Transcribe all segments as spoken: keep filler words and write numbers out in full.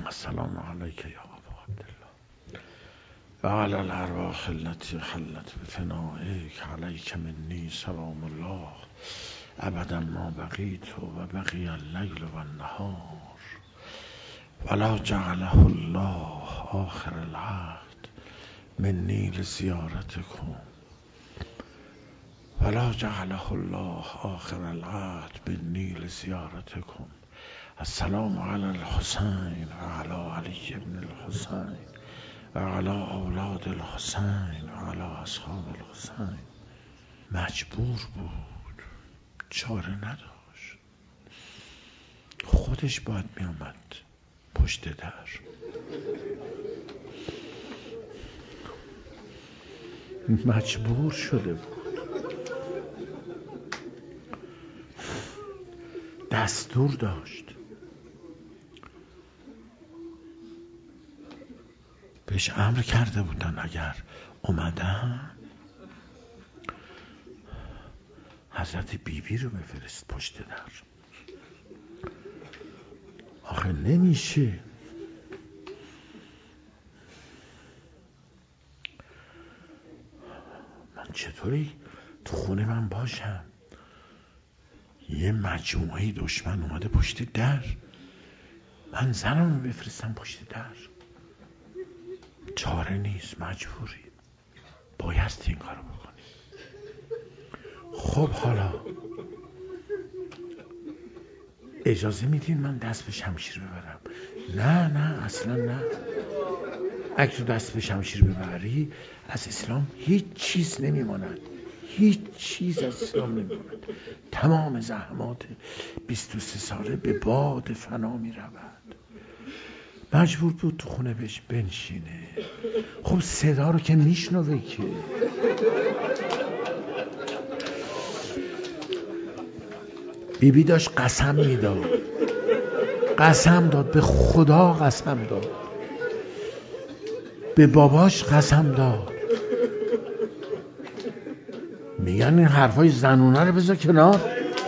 السلام علیک یا ابا عبدالله و علی الارواح التي حلت بفنائک علیک منی سلام الله ابدا ما بقیت و بقی اللیل و النهار ولا جعله الله آخر العهد منی لزیارتکم ولا جعله الله آخر العهد منی لزیارتکم. السلام علی الحسین و علی علی ابن الحسین و علی اولاد الحسین و علی اصحاب الحسین. مجبور بود، چاره نداشت، خودش باید می آمد پشت در. مجبور شده بود، دستور داشت. بهش امر کرده بودن اگر اومدن حضرت بیبی رو بفرست پشت در. آخه نمیشه، من چطوری تو خونه من باشم یه مجموعه دشمن اومده پشت در، من زنم رو بفرستم پشت در؟ چاره نیست، مجبوری، بایستی این کارو بکنی. خب حالا اجازه میدین من دست به شمشیر ببرم؟ نه نه اصلا نه. اگه تو دست به شمشیر ببری از اسلام هیچ چیز نمیماند، هیچ چیز از اسلام نمیماند. تمام زحمات بیست و سه ساله به باد فنا میرود. مجبور بود تو خونه بهش بنشینه. خب صدا رو که میشنوه که. بیبی داشت قسم میداد، قسم داد، به خدا قسم داد، به باباش قسم داد. میگن این حرفای زنونه رو بذار کنار.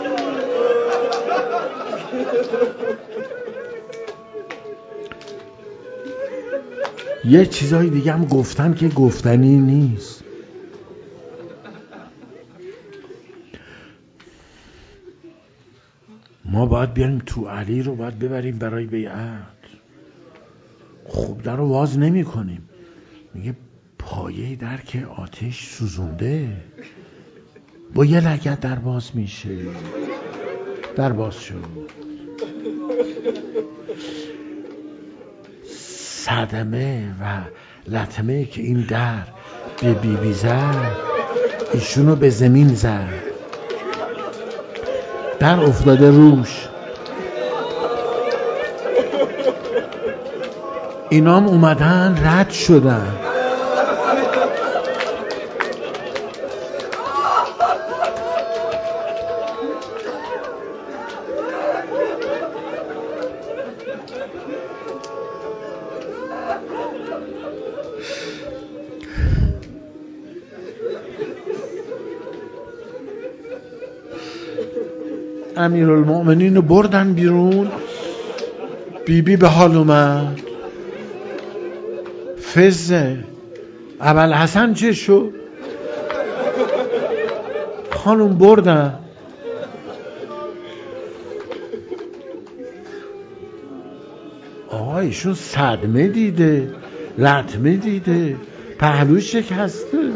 یه چیزای دیگه هم گفتن که گفتنی نیست. ما باید بیاریم تو علی رو باید ببریم برای بیعت. خب در رو واز نمی کنیم. میگه پایه در که آتش سوزونده با یه لگد در باز میشه. در باز شد. صدمه و لطمه که این در به بی بی زد ایشونو به زمین زد، در افتاده روش. اینام اومدن رد شدن. امیرالمؤمنین رو بردن بیرون. بیبی بی به حال اومد. فزه ابوالحسن چه شد؟ خانم بردن. آقا ایشون صدمه دیده، لطمه دیده، پهلوش شکسته.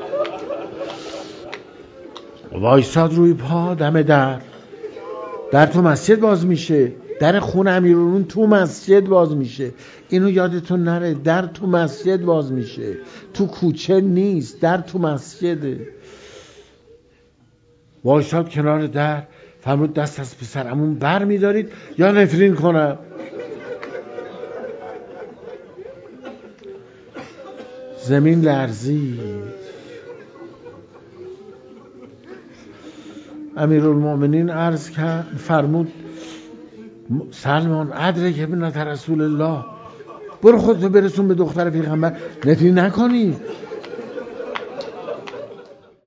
وایساد روی پا دم در. در تو مسجد باز میشه، در خونه امیرالمومنین تو مسجد باز میشه. اینو یادتون نره، در تو مسجد باز میشه، تو کوچه نیست، در تو مسجده. وایساد کنار در، فرمود دست از پسرمون بر میدارید یا نفرین کنم؟ زمین لرزید. امیرالمؤمنین عرض کرد، فرمود سلمان ادرک ابنت رسول الله، برو خودتو برسون به دختر پیغمبر. نفرین نکنی،